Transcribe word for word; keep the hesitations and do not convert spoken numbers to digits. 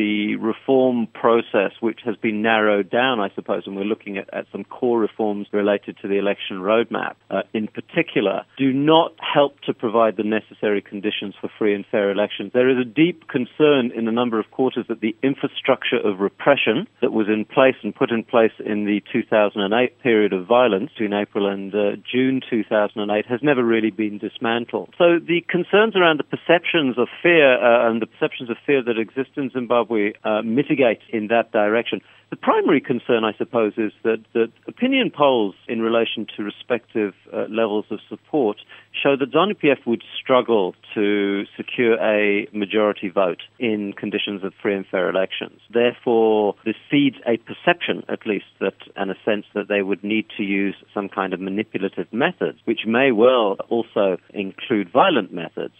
the reform process, which has been narrowed down, I suppose, and we're looking at, at some core reforms related to the election roadmap, uh, in particular, do not help to provide the necessary conditions for free and fair elections. There is a deep concern in a number of quarters that the infrastructure of repression that was in place and put in place in the two thousand eight period of violence between April and uh, June two thousand eight has never really been dismantled. So the concerns around the perceptions of fear uh, and the perceptions of fear that exist in Zimbabwe uh, mitigate in that direction. The primary concern, I suppose, is that, that opinion polls in relation to respective uh, levels of support show that ZANU-P F would struggle to secure a majority vote in conditions of free and fair elections. Therefore, this feeds a perception, at least, that, and a sense that they would need to use some kind of manipulative methods, which may well also include violent methods,